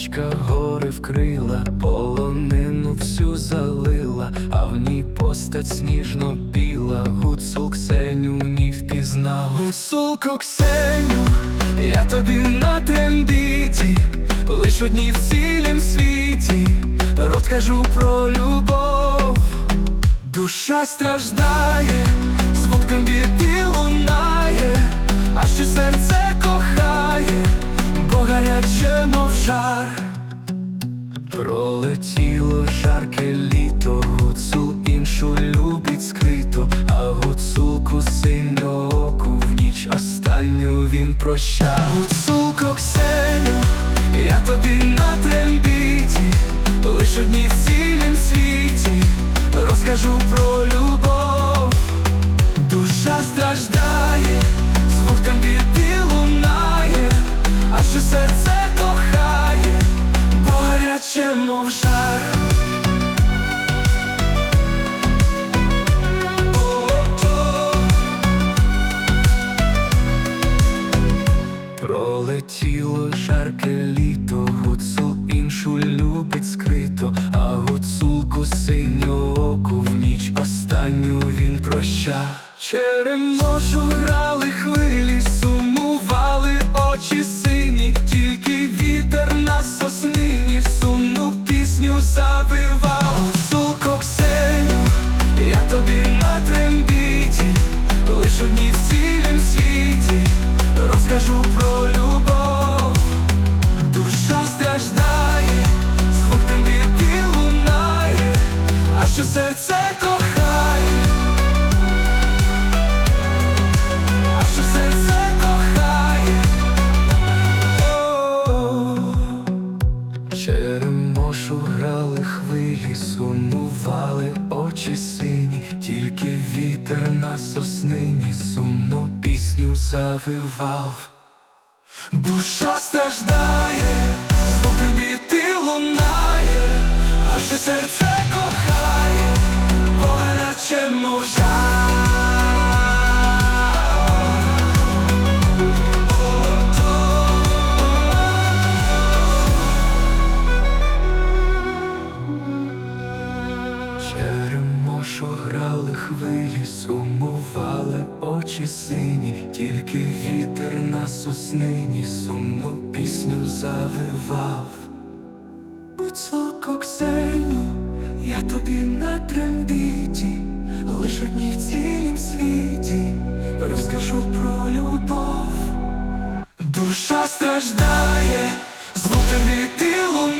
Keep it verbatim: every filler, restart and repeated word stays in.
Річка гори вкрила, полонину всю залила, а в ній постать сніжно біла. Гуцул Ксеню в ній впізнав. Гуцулко Ксеню, я тобі на трембіті, лиш одній в цілім світі розкажу про любов. Душа страждає, звуком біди лунає, а ще серце кохає, бо гаряче, мов жар. Пролетіло жарке літо, гуцул іншу любить скрито, а гуцулку синьооку в ніч останню він прощав. Гуцулко Ксеню, я тобі на трембіті, лиш одній в цілім світі розкажу про любов. Душа страждає, звуком біди лунає, а що серце кохає, бо гаряче, мов жар. Пролетіло жарке літо, гуцул іншу любить скрито, а гуцулку синьооку в ніч останню він прощав. Черемошу грали хвилі, сумували очі сині, тільки вітер на соснині сумну пісню завивав. Гуцулко Ксеню, я тобі на трембіті, лиш одній в цілім світі розкажу про любов. Душа страждає, звуком біди лунає, а що серце кохає, а що серце кохає. О-о-о. Черемошу грали хвилі, сумували очі сині, тільки вітер на соснині сумну пісню завивав. Душа страждає, звуком біди лунає, а ще серце кохає, бо гаряче, мов жар. Черемошу грали хвилі, сумували очі сині, тільки вітер на соснині сумну пісню завивав. Гуцулко Ксеню, я тобі на трембіті, лиш одній в цілім світі розкажу про любов. Душа страждає, звуком біди лунає,